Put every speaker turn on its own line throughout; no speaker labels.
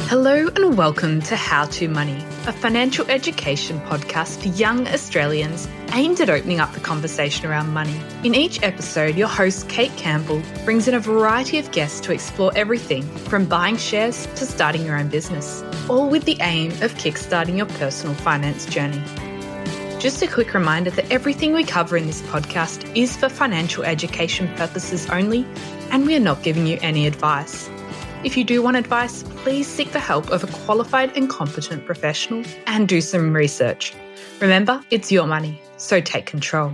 Hello and welcome to How to Money, a financial education podcast for young Australians aimed at opening up the conversation around money. In each episode, your host, Kate Campbell, brings in a variety of guests to explore everything from buying shares to starting your own business, all with the aim of kickstarting your personal finance journey. Just a quick reminder that everything we cover in this podcast is for financial education purposes only, and we are not giving you any advice. If you do want advice, please seek the help of a qualified and competent professional and do some research. Remember, it's your money, so take control.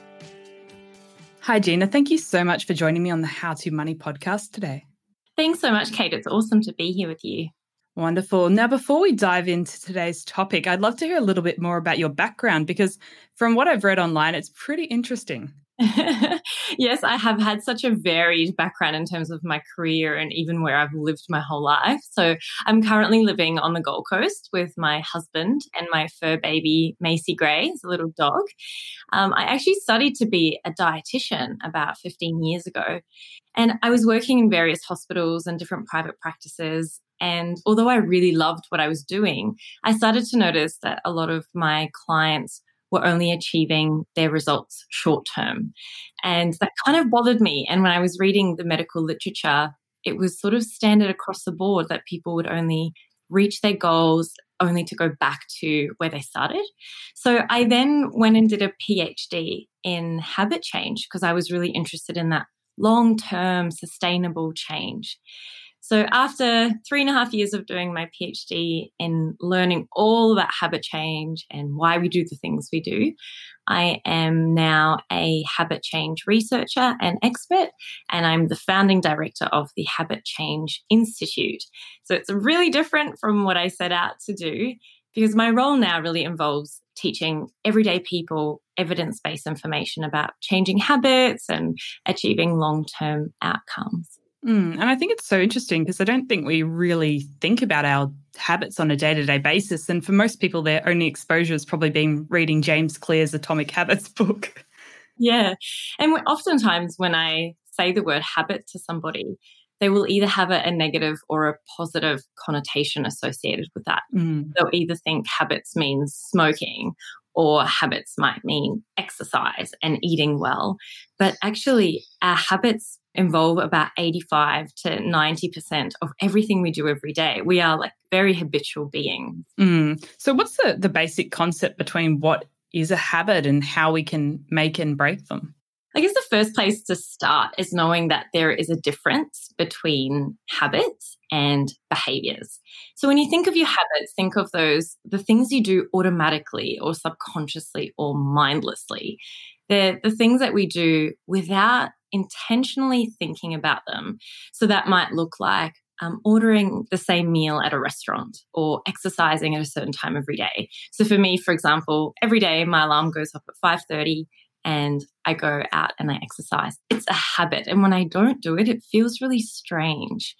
Hi, Gina. Thank you so much for joining me on the How to Money podcast today.
Thanks so much, Kate. It's awesome to be here with you.
Wonderful. Now, before we dive into today's topic, I'd love to hear a little bit more about your background because from what I've read online, it's pretty interesting.
Yes, I have had such a varied background in terms of my career and even where I've lived my whole life. So I'm currently living on the Gold Coast with my husband and my fur baby, Macy Gray, is a little dog. I actually studied to be a dietitian about 15 years ago. And I was working in various hospitals and different private practices. And although I really loved what I was doing, I started to notice that a lot of my clients were only achieving their results short term. And that kind of bothered me. And when I was reading the medical literature, it was sort of standard across the board that people would only reach their goals only to go back to where they started. So I then went and did a PhD in habit change because I was really interested in that long-term sustainable change. So after 3.5 years of doing my PhD in learning all about habit change and why we do the things we do, I am now a habit change researcher and expert, and I'm the founding director of the Habit Change Institute. So it's really different from what I set out to do because my role now really involves teaching everyday people evidence-based information about changing habits and achieving long-term outcomes.
And I think it's so interesting because I don't think we really think about our habits on a day-to-day basis. And for most people, their only exposure has probably been reading James Clear's Atomic Habits book.
Yeah. And oftentimes when I say the word habit to somebody, they will either have a negative or a positive connotation associated with that. They'll either think habits means smoking or habits might mean exercise and eating well. But actually, our habits involve about 85 to 90% of everything we do every day. We are like very habitual beings.
So what's the basic concept between what is a habit and how we can make and break them?
I guess the first place to start is knowing that there is a difference between habits and behaviors. So when you think of your habits, think of the things you do automatically or subconsciously or mindlessly. They're the things that we do without intentionally thinking about them. So that might look like ordering the same meal at a restaurant or exercising at a certain time every day. So for me, for example, every day my alarm goes up at 5:30 and I go out and I exercise. It's a habit. And when I don't do it, it feels really strange.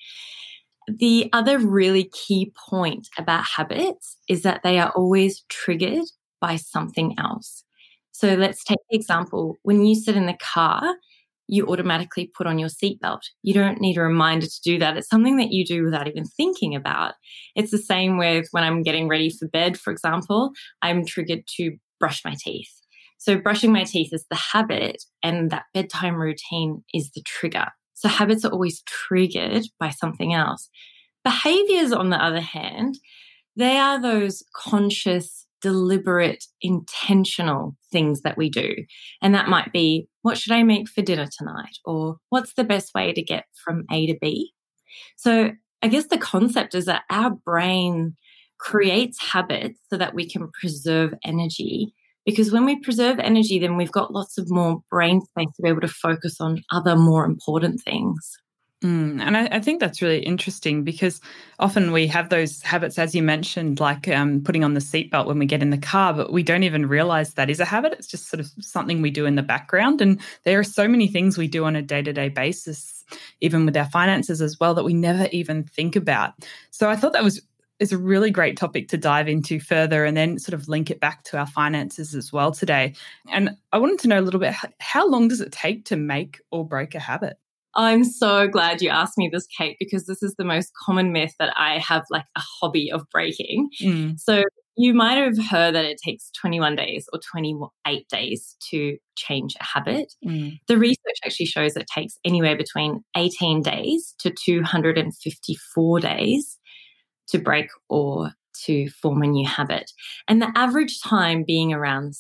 The other really key point about habits is that they are always triggered by something else. So let's take the example. When you sit in the car, you automatically put on your seatbelt. You don't need a reminder to do that. It's something that you do without even thinking about. It's the same with when I'm getting ready for bed, for example, I'm triggered to brush my teeth. So brushing my teeth is the habit and that bedtime routine is the trigger. So habits are always triggered by something else. Behaviors, on the other hand, they are those conscious, deliberate, intentional things that we do. And that might be, what should I make for dinner tonight? Or what's the best way to get from A to B? So I guess the concept is that our brain creates habits so that we can preserve energy. Because when we preserve energy, then we've got lots of more brain space to be able to focus on other more important things.
And I think that's really interesting because often we have those habits, as you mentioned, like putting on the seatbelt when we get in the car, but we don't even realize that is a habit. It's just sort of something we do in the background. And there are so many things we do on a day-to-day basis, even with our finances as well, that we never even think about. So I thought that is a really great topic to dive into further and then sort of link it back to our finances as well today. And I wanted to know a little bit, how long does it take to make or break a habit?
I'm so glad you asked me this, Kate, because this is the most common myth that I have like a hobby of breaking. So you might have heard that it takes 21 days or 28 days to change a habit. The research actually shows it takes anywhere between 18 days to 254 days to break or to form a new habit. And the average time being around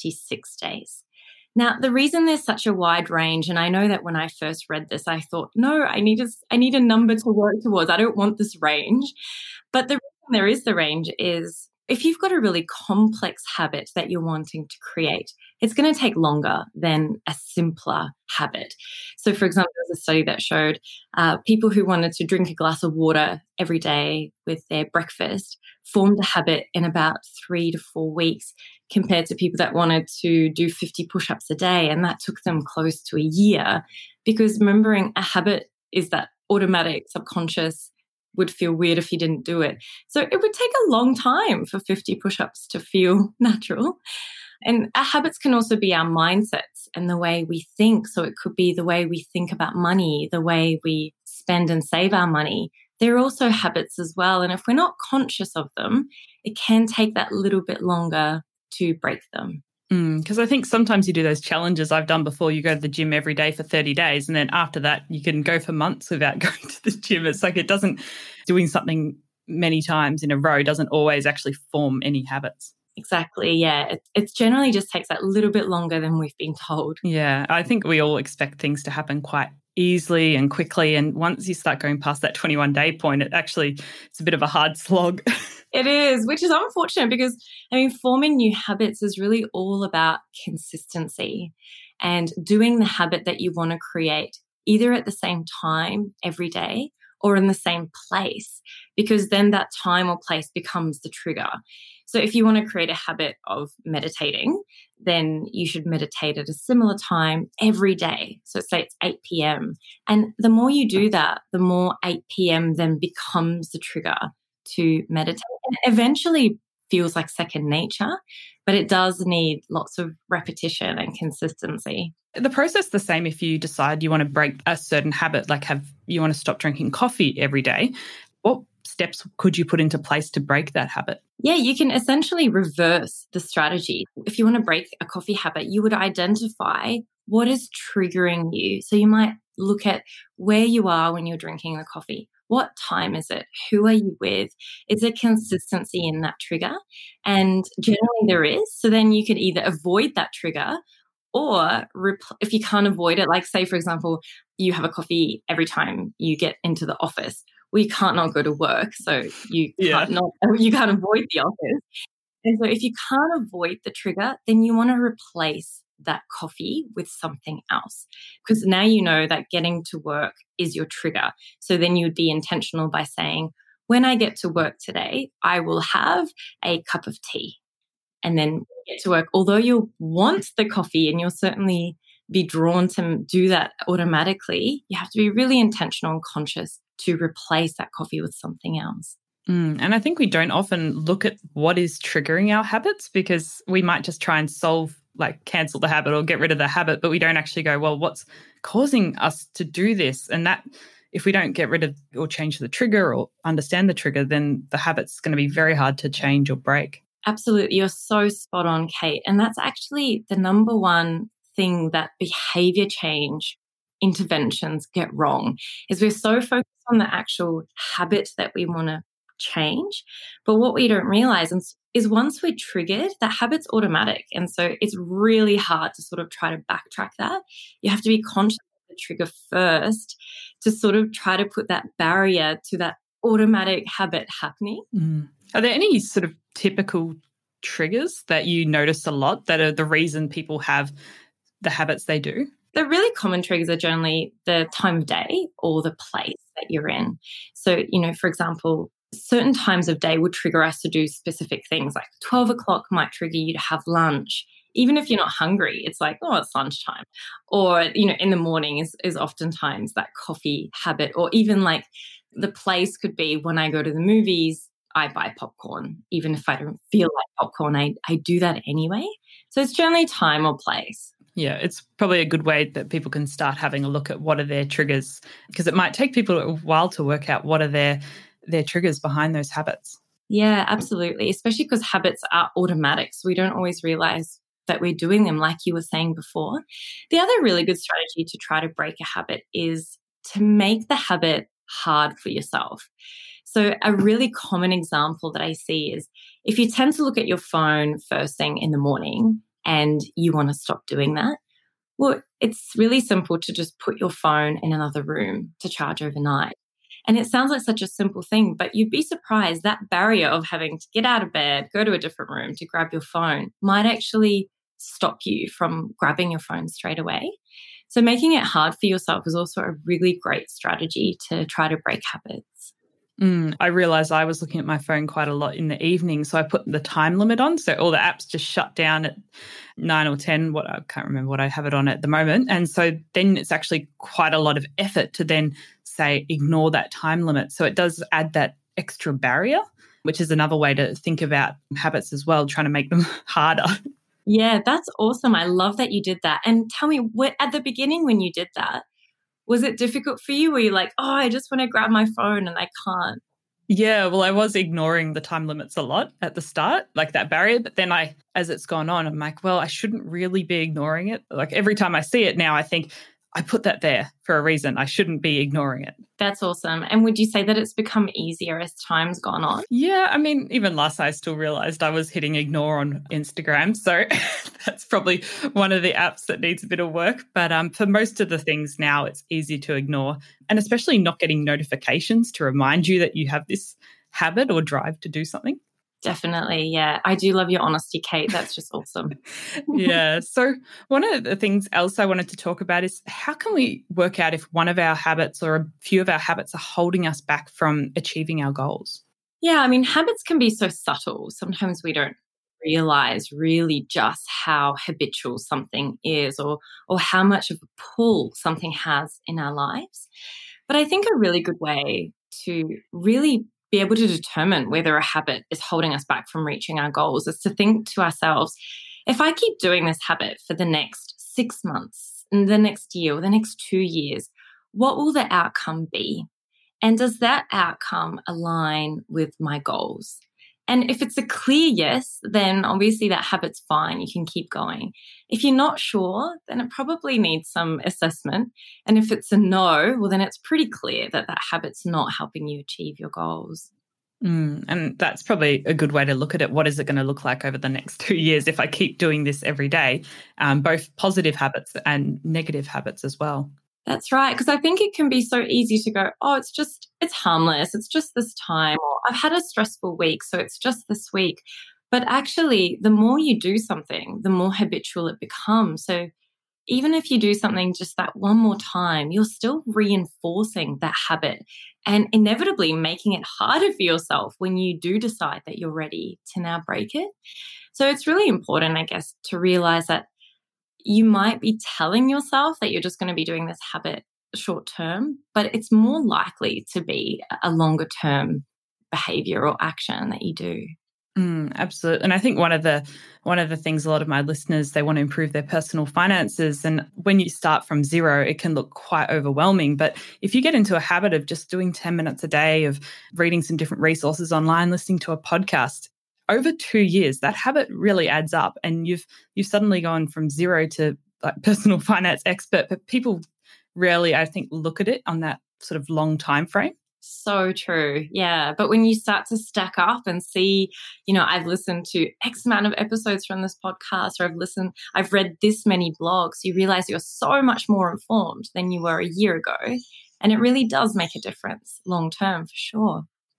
66 days. Now, the reason there's such a wide range, and I know that when I first read this, I thought, no, I need a number to work towards. I don't want this range. But the reason there is the range is if you've got a really complex habit that you're wanting to create, it's going to take longer than a simpler habit. So, for example, there's a study that showed people who wanted to drink a glass of water every day with their breakfast formed a habit in about 3 to 4 weeks compared to people that wanted to do 50 push-ups a day. And that took them close to a year because remembering a habit is that automatic, subconscious, would feel weird if you didn't do it. So it would take a long time for 50 push-ups to feel natural. And our habits can also be our mindsets and the way we think. So it could be the way we think about money, the way we spend and save our money. They're also habits as well. And if we're not conscious of them, it can take that little bit longer to break them.
Because I think sometimes you do those challenges I've done before. You go to the gym every day for 30 days and then after that you can go for months without going to the gym. It's like doing something many times in a row doesn't always actually form any habits.
Exactly, yeah. It generally just takes that little bit longer than we've been told.
Yeah, I think we all expect things to happen quite easily and quickly. And once you start going past that 21-day point, it's a bit of a hard slog.
It is, which is unfortunate because, forming new habits is really all about consistency and doing the habit that you want to create either at the same time every day or in the same place, because then that time or place becomes the trigger. So if you want to create a habit of meditating, then you should meditate at a similar time every day. So say it's 8 p.m. And the more you do that, the more 8 p.m. then becomes the trigger to meditate. And eventually feels like second nature, but it does need lots of repetition and consistency.
The process is the same if you decide you want to break a certain habit, like you want to stop drinking coffee every day. What steps could you put into place to break that habit?
Yeah, you can essentially reverse the strategy. If you want to break a coffee habit, you would identify what is triggering you. So you might look at where you are when you're drinking the coffee. What time is it? Who are you with? Is there consistency in that trigger? And generally there is. So then you could either avoid that trigger or if you can't avoid it, like say, for example, you have a coffee every time you get into the office. Well, you can't not go to work. So you can't avoid the office. And so if you can't avoid the trigger, then you want to replace that coffee with something else, because now you know that getting to work is your trigger. So then you'd be intentional by saying, when I get to work today, I will have a cup of tea. And then get to work, although you'll want the coffee and you'll certainly be drawn to do that automatically, you have to be really intentional and conscious to replace that coffee with something else.
And I think we don't often look at what is triggering our habits, because we might just try and cancel the habit or get rid of the habit, but we don't actually go, well, what's causing us to do this? And that if we don't get rid of or change the trigger or understand the trigger, then the habit's going to be very hard to change or break.
Absolutely. You're so spot on, Kate. And that's actually the number one thing that behavior change interventions get wrong, is we're so focused on the actual habit that we want to change. But what we don't realize is once we're triggered, that habit's automatic. And so it's really hard to sort of try to backtrack that. You have to be conscious of the trigger first to sort of try to put that barrier to that automatic habit happening.
Are there any sort of typical triggers that you notice a lot that are the reason people have the habits they do?
The really common triggers are generally the time of day or the place that you're in. So, for example, certain times of day would trigger us to do specific things, like 12 o'clock might trigger you to have lunch. Even if you're not hungry, it's like, oh, it's lunchtime. Or, in the morning is oftentimes that coffee habit. Or even like the place could be when I go to the movies, I buy popcorn. Even if I don't feel like popcorn, I do that anyway. So it's generally time or place.
Yeah, it's probably a good way that people can start having a look at what are their triggers, because it might take people a while to work out what are their triggers behind those habits.
Yeah, absolutely. Especially because habits are automatic. So we don't always realize that we're doing them, like you were saying before. The other really good strategy to try to break a habit is to make the habit hard for yourself. So a really common example that I see is if you tend to look at your phone first thing in the morning and you want to stop doing that, well, it's really simple to just put your phone in another room to charge overnight. And it sounds like such a simple thing, but you'd be surprised that barrier of having to get out of bed, go to a different room to grab your phone might actually stop you from grabbing your phone straight away. So making it hard for yourself is also a really great strategy to try to break habits.
I realized I was looking at my phone quite a lot in the evening, so I put the time limit on. So all the apps just shut down at 9 or 10. I can't remember what I have it on at the moment. And so then it's actually quite a lot of effort to then say ignore that time limit. So it does add that extra barrier, which is another way to think about habits as well, trying to make them harder.
Yeah, that's awesome. I love that you did that. And tell me, at the beginning when you did that, was it difficult for you? Were you like, oh, I just want to grab my phone and I can't?
Yeah, well, I was ignoring the time limits a lot at the start, like that barrier. But then as it's gone on, I'm like, well, I shouldn't really be ignoring it. Like every time I see it now, I think I put that there for a reason. I shouldn't be ignoring it.
That's awesome. And would you say that it's become easier as time's gone on?
Yeah, I mean, even last night I still realized I was hitting ignore on Instagram. So that's probably one of the apps that needs a bit of work. But for most of the things now, it's easy to ignore. And especially not getting notifications to remind you that you have this habit or drive to do something.
Definitely. Yeah. I do love your honesty, Kate. That's just awesome.
Yeah. So one of the things else I wanted to talk about is how can we work out if one of our habits or a few of our habits are holding us back from achieving our goals?
Yeah. I mean, habits can be so subtle. Sometimes we don't realize really just how habitual something is or how much of a pull something has in our lives. But I think a really good way to really be able to determine whether a habit is holding us back from reaching our goals is to think to ourselves, if I keep doing this habit for the next 6 months, and the next year, or the next 2 years, what will the outcome be? And does that outcome align with my goals? And if it's a clear yes, then obviously that habit's fine. You can keep going. If you're not sure, then it probably needs some assessment. And if it's a no, well, then it's pretty clear that that habit's not helping you achieve your goals.
And that's probably a good way to look at it. What is it going to look like over the next 2 years if I keep doing this every day, both positive habits and negative habits as well?
That's right. Because I think it can be so easy to go, oh, it's harmless. It's just this time. Or I've had a stressful week, so it's just this week. But actually, the more you do something, the more habitual it becomes. So even if you do something just that one more time, you're still reinforcing that habit and inevitably making it harder for yourself when you do decide that you're ready to now break it. So it's really important, I guess, to realize that you might be telling yourself that you're just going to be doing this habit short term, but it's more likely to be a longer term behavior or action that you do.
Absolutely. And I think one of the things a lot of my listeners, they want to improve their personal finances. And when you start from zero, it can look quite overwhelming. But if you get into a habit of just doing 10 minutes a day, of reading some different resources online, listening to a podcast, over 2 years, that habit really adds up. And you've suddenly gone from zero to like personal finance expert. But people rarely, I think, look at it on that sort of long time frame.
So true. Yeah. But when you start to stack up and see, I've listened to X amount of episodes from this podcast, or I've read this many blogs, you realize you're so much more informed than you were a year ago. And it really does make a difference long term for sure.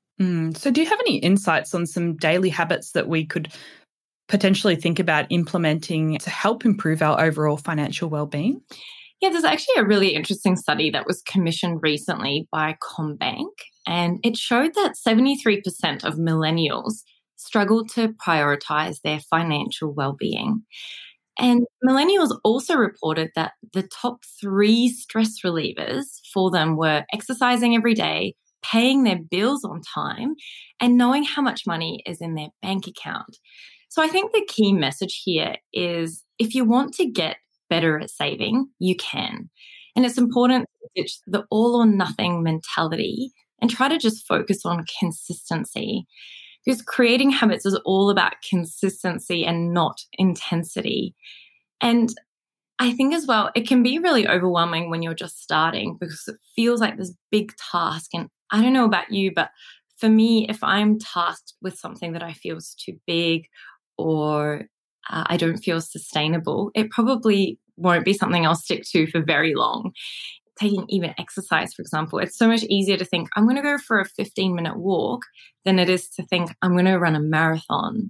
So do you have any insights on some daily habits that we could potentially think about implementing to help improve our overall financial well-being?
Yeah, there's actually a really interesting study that was commissioned recently by CommBank, and it showed that 73% of millennials struggle to prioritize their financial well-being. And millennials also reported that the top 3 stress relievers for them were exercising every day, paying their bills on time, and knowing how much money is in their bank account. So I think the key message here is if you want to get better at saving, you can. And it's important to ditch the all or nothing mentality and try to just focus on consistency, because creating habits is all about consistency and not intensity. And I think as well, it can be really overwhelming when you're just starting because it feels like this big task. And I don't know about you, but for me, if I'm tasked with something that I feel is too big or I don't feel sustainable, it probably won't be something I'll stick to for very long. Taking even exercise, for example, it's so much easier to think I'm going to go for a 15-minute walk than it is to think I'm going to run a marathon.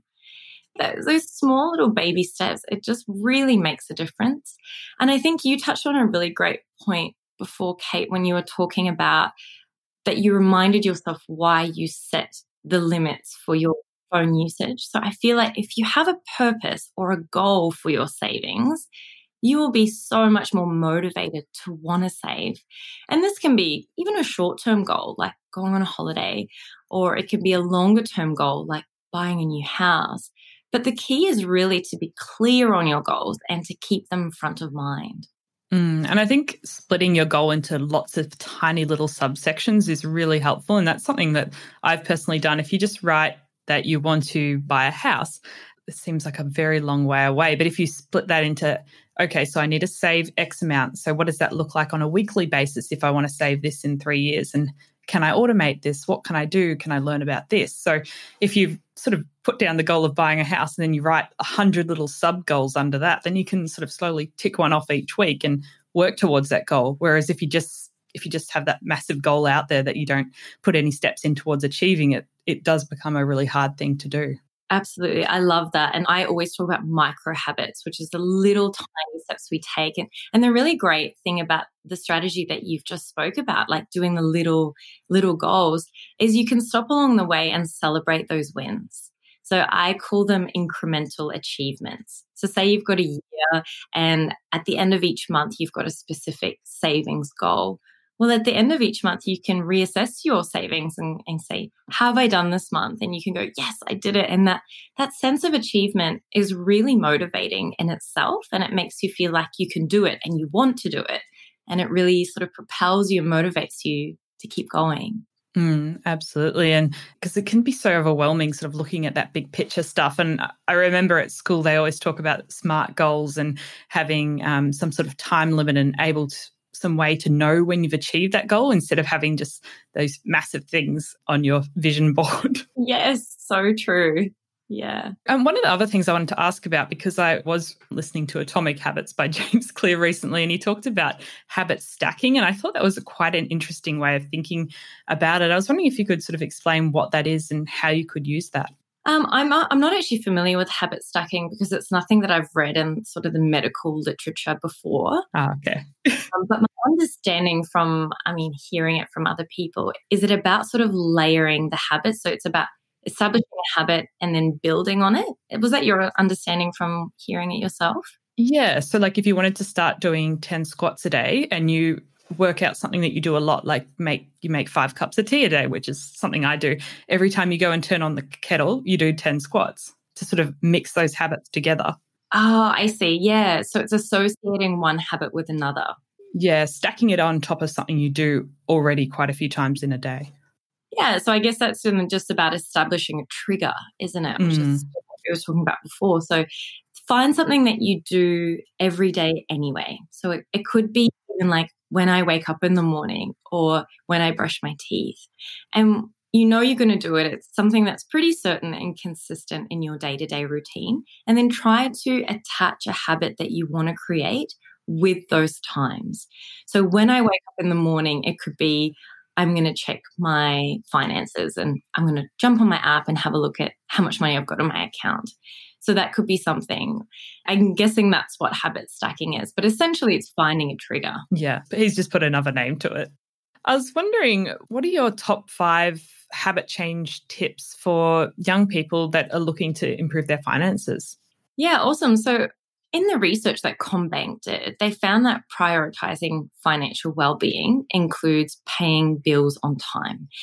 Those small little baby steps, it just really makes a difference. And I think you touched on a really great point before, Kate, when you were talking about that you reminded yourself why you set the limits for your phone usage. So I feel like if you have a purpose or a goal for your savings, you will be so much more motivated to want to save. And this can be even a short-term goal, like going on a holiday, or it could be a longer-term goal, like buying a new house. But the key is really to be clear on your goals and to keep them front of mind.
And I think splitting your goal into lots of tiny little subsections is really helpful. And that's something that I've personally done. If you just write that you want to buy a house, it seems like a very long way away. But if you split that into, okay, so I need to save X amount. So what does that look like on a weekly basis if I want to save this in 3 years? And can I automate this? What can I do? Can I learn about this? So if you've sort of put down the goal of buying a house and then you write 100 little sub goals under that, then you can sort of slowly tick one off each week and work towards that goal. Whereas if you just have that massive goal out there that you don't put any steps in towards achieving it, it does become a really hard thing to do.
Absolutely. I love that. And I always talk about micro habits, which is the little tiny steps we take. And the really great thing about the strategy that you've just spoke about, like doing the little goals, is you can stop along the way and celebrate those wins. So I call them incremental achievements. So say you've got a year and at the end of each month, you've got a specific savings goal. Well, at the end of each month, you can reassess your savings and say, how have I done this month? And you can go, yes, I did it. And that sense of achievement is really motivating in itself. And it makes you feel like you can do it and you want to do it. And it really sort of propels you and motivates you to keep going.
Absolutely. And because it can be so overwhelming sort of looking at that big picture stuff. And I remember at school, they always talk about SMART goals and having some sort of time limit and some way to know when you've achieved that goal instead of having just those massive things on your vision board.
Yes, so true. Yeah.
And one of the other things I wanted to ask about, because I was listening to Atomic Habits by James Clear recently, and he talked about habit stacking. And I thought that was quite an interesting way of thinking about it. I was wondering if you could sort of explain what that is and how you could use that.
I'm not actually familiar with habit stacking because it's nothing that I've read in sort of the medical literature before.
Okay.
But my understanding from, hearing it from other people, is it about sort of layering the habits? So it's about establishing a habit and then building on it. Was that your understanding from hearing it yourself?
Yeah. So like if you wanted to start doing 10 squats a day and you work out something that you do a lot, like you make 5 cups of tea a day, which is something I do. Every time you go and turn on the kettle, you do 10 squats to sort of mix those habits together.
Oh, I see. Yeah. So it's associating one habit with another.
Yeah, stacking it on top of something you do already quite a few times in a day.
Yeah. So I guess that's just about establishing a trigger, isn't it? Which is what we were talking about before. So find something that you do every day anyway. So it could be even like when I wake up in the morning or when I brush my teeth. And you're going to do it. It's something that's pretty certain and consistent in your day-to-day routine. And then try to attach a habit that you want to create with those times. So when I wake up in the morning, it could be I'm going to check my finances and I'm going to jump on my app and have a look at how much money I've got on my account. So that could be something. I'm guessing that's what habit stacking is, but essentially it's finding a trigger.
Yeah, but he's just put another name to it. I was wondering, what are your top 5 habit change tips for young people that are looking to improve their finances?
Yeah, awesome. So in the research that CommBank did, they found that prioritizing financial well-being includes paying bills on time.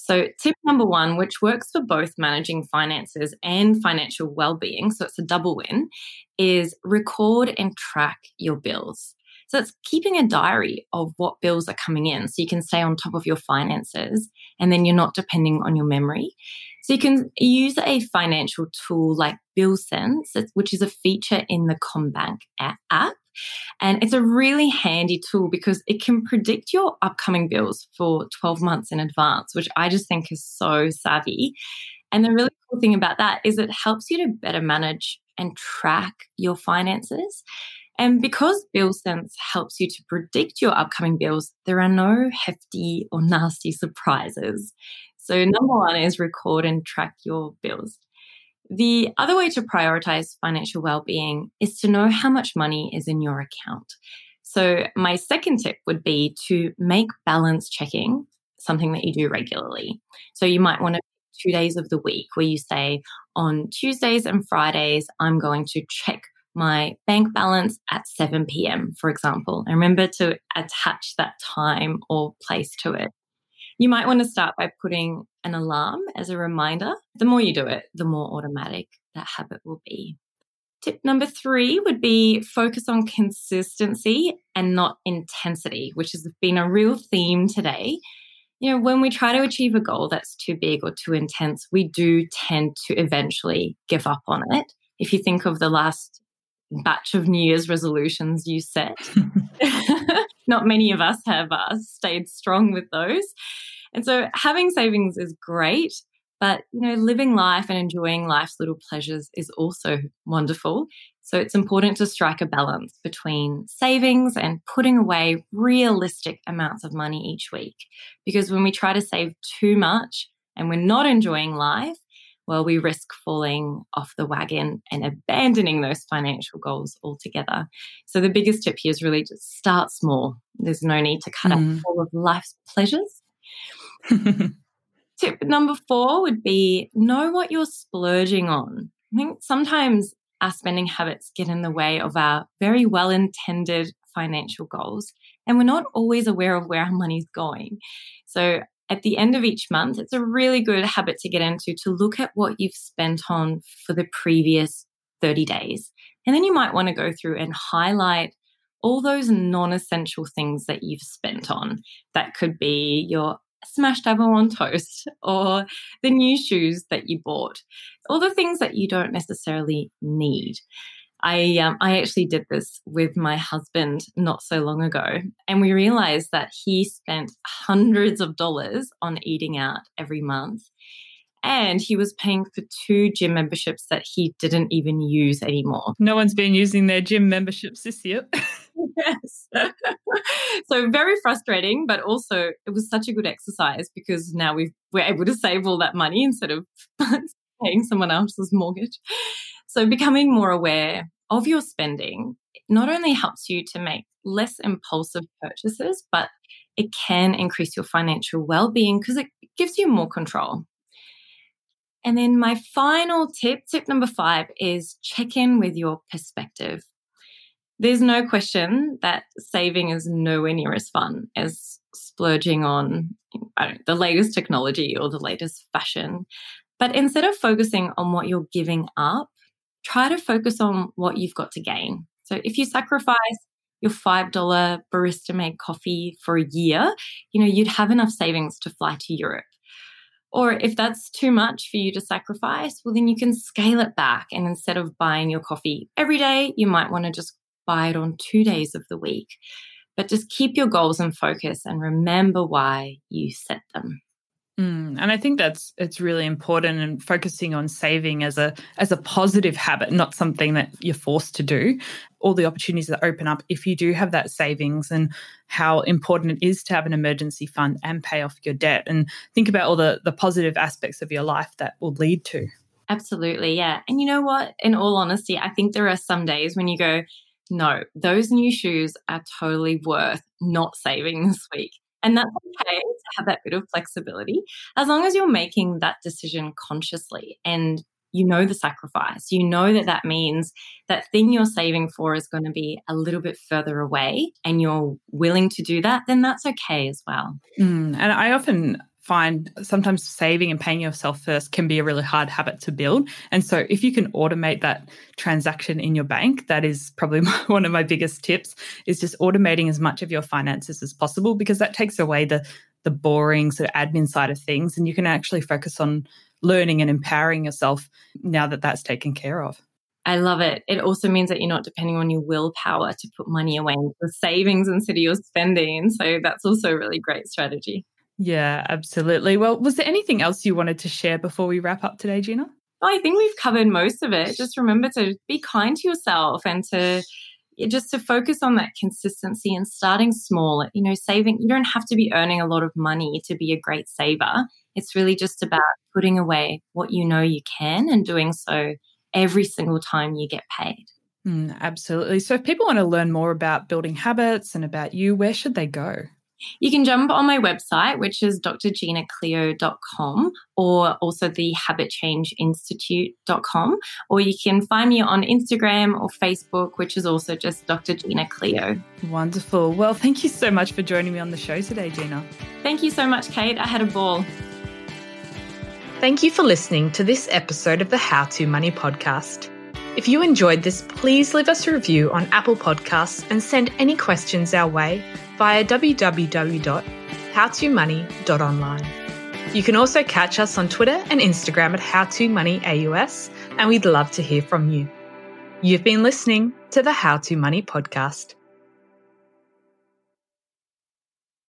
So tip number 1, which works for both managing finances and financial well-being, so it's a double win, is record and track your bills. So it's keeping a diary of what bills are coming in so you can stay on top of your finances and then you're not depending on your memory. So you can use a financial tool like BillSense, which is a feature in the CommBank app. And it's a really handy tool because it can predict your upcoming bills for 12 months in advance, which I just think is so savvy. And the really cool thing about that is it helps you to better manage and track your finances. And because BillSense helps you to predict your upcoming bills, there are no hefty or nasty surprises. So number 1 is record and track your bills. The other way to prioritize financial well-being is to know how much money is in your account. So my second tip would be to make balance checking something that you do regularly. So you might want to 2 days of the week where you say, on Tuesdays and Fridays, I'm going to check my bank balance at 7 p.m., for example. And remember to attach that time or place to it. You might want to start by putting an alarm as a reminder. The more you do it, the more automatic that habit will be. Tip number 3 would be focus on consistency and not intensity, which has been a real theme today. You know, when we try to achieve a goal that's too big or too intense, we do tend to eventually give up on it. If you think of the last batch of New Year's resolutions you set, not many of us have stayed strong with those. And so having savings is great, but, you know, living life and enjoying life's little pleasures is also wonderful. So it's important to strike a balance between savings and putting away realistic amounts of money each week. Because when we try to save too much and we're not enjoying life, well, we risk falling off the wagon and abandoning those financial goals altogether. So the biggest tip here is really just start small. There's no need to cut out all of life's pleasures. Tip number 4 would be know what you're splurging on. I think sometimes our spending habits get in the way of our very well-intended financial goals, and we're not always aware of where our money's going. So at the end of each month, it's a really good habit to get into to look at what you've spent on for the previous 30 days. And then you might want to go through and highlight all those non-essential things that you've spent on. That could be your smashed avocado on toast or the new shoes that you bought, all the things that you don't necessarily need. I actually did this with my husband not so long ago, and we realized that he spent hundreds of dollars on eating out every month, and he was paying for 2 gym memberships that he didn't even use anymore.
No one's been using their gym memberships this year.
Yes. So very frustrating, but also it was such a good exercise because now we're able to save all that money instead of paying someone else's mortgage. So becoming more aware of your spending not only helps you to make less impulsive purchases, but it can increase your financial well-being because it gives you more control. And then my final tip number 5, is check in with your perspective. There's no question that saving is nowhere near as fun as splurging on the latest technology or the latest fashion. But instead of focusing on what you're giving up, try to focus on what you've got to gain. So if you sacrifice your $5 barista-made coffee for a year, you'd have enough savings to fly to Europe. Or if that's too much for you to sacrifice, well, then you can scale it back. And instead of buying your coffee every day, you might want to just buy it on 2 days of the week. But just keep your goals in focus and remember why you set them.
And I think it's really important, and focusing on saving as a positive habit, not something that you're forced to do. All the opportunities that open up if you do have that savings, and how important it is to have an emergency fund and pay off your debt, and think about all the positive aspects of your life that will lead to.
Absolutely, yeah. And you know what? In all honesty, I think there are some days when you go, no, those new shoes are totally worth not saving this week. And that's okay to have that bit of flexibility, as long as you're making that decision consciously and you know the sacrifice. You know that means that thing you're saving for is going to be a little bit further away and you're willing to do that, then that's okay as well.
And I often find sometimes saving and paying yourself first can be a really hard habit to build. And so if you can automate that transaction in your bank, that is probably one of my biggest tips, is just automating as much of your finances as possible, because that takes away the boring sort of admin side of things, and you can actually focus on learning and empowering yourself now that that's taken care of.
I love it. It also means that you're not depending on your willpower to put money away into savings instead of your spending. So that's also a really great strategy.
Yeah, absolutely. Well, was there anything else you wanted to share before we wrap up today, Gina?
I think we've covered most of it. Just remember to be kind to yourself and to focus on that consistency and starting small. Saving, you don't have to be earning a lot of money to be a great saver. It's really just about putting away what you know you can and doing so every single time you get paid.
Absolutely. So if people want to learn more about building habits and about you, where should they go?
You can jump on my website, which is drginacleo.com, or also the habitchangeinstitute.com, or you can find me on Instagram or Facebook, which is also just Dr. Gina Cleo.
Wonderful. Well, thank you so much for joining me on the show today, Gina.
Thank you so much, Kate. I had a ball.
Thank you for listening to this episode of the How To Money podcast. If you enjoyed this, please leave us a review on Apple Podcasts and send any questions our way via www.howtomoney.online. You can also catch us on Twitter and Instagram at HowToMoneyAUS, and we'd love to hear from you. You've been listening to the How To Money podcast.